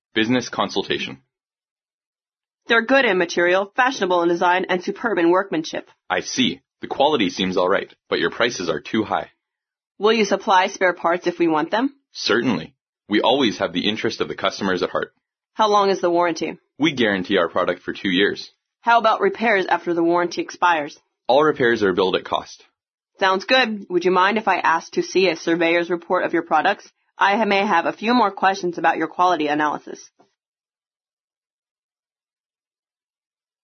Business consultation. They're good in material, fashionable in design, and superb in workmanship. I see. The quality seems all right, but your prices are too high. Will you supply spare parts if we want them? Certainly. We always have the interest of the customers at heart. How long is the warranty? We guarantee our product for 2 years. How about repairs after the warranty expires? All repairs are billed at cost. Sounds good. Would you mind if I asked to see a surveyor's report of your products? I may have a few more questions about your quality analysis.